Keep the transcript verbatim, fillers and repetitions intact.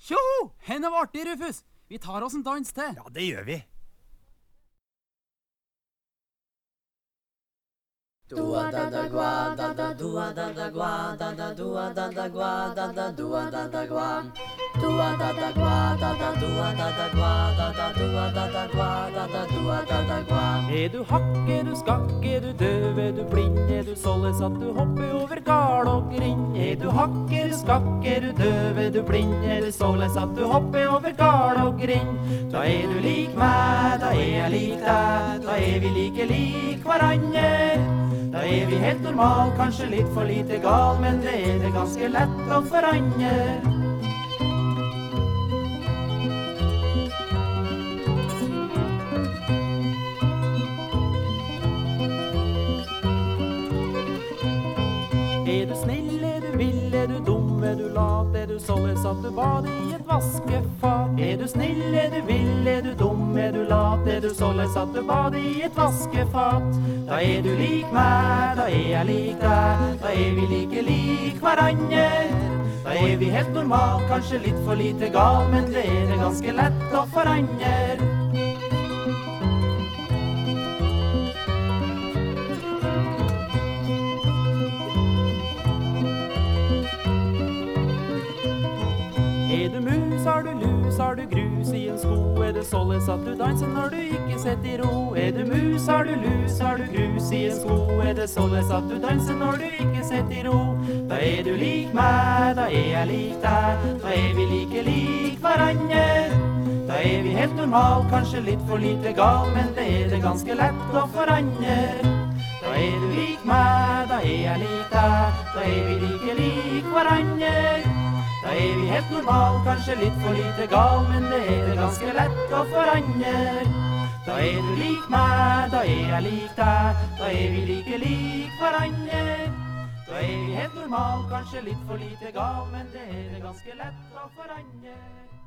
Tjoho! Henne var artig, Rufus. Vi tar oss en dans til. Ja, det gjør vi. Dua da da gua da da dua da da gua da da dua da da gua da da dua da da gua dua da da gua da da dua da da gua da da dua da da gua da da dua da da gua. Er du hakke, du skakke, du døv, er du blind, er du således at du hopper over gard og grind? Er du hakke, du skakke, du døv, er du blind, er du således at du hopper over gard og grind? Da er du lik meg, da er jeg lik deg, da er vi like lik hverandre. Da er vi helt normal, kanskje litt for lite gal, men det er det ganske lett å forandre. Er du snill, er du vill, er du dum, er du lat, er du således at du bader i et vaskefat? Er du snill, er du vill, er du dum, er du lat, er du således at du bader i et vaskefat? Da er du lik meg, da er jeg lik deg, da er vi like lik hverandre. Da er vi helt normal, kanskje litt for lite gal, men det er det ganske lett å forandre. Er du mus, har du lus, har du grus i en sko? Er det således at du danser når du ikke sitter i ro? Er du mus, har du lus, har du grus i en sko? Er det således at du danser når du ikke sitter i ro? Da er du lik meg, da er jeg lik deg, da er vi like lik hverandre. Da er vi helt normal, kanskje litt for lite gal, men det er det ganske lett å forandre. Da er du lik meg, da er jeg lik deg, da er vi like lik hverandre. Da er vi helt normal, kanskje litt for lite gal, men det er det ganske lett å forandre. Da er du lik meg, da er jeg lik deg, da er vi like lik hverandre. Da er vi helt normal, kanskje litt for lite gal, men det er det ganske lett å forandre.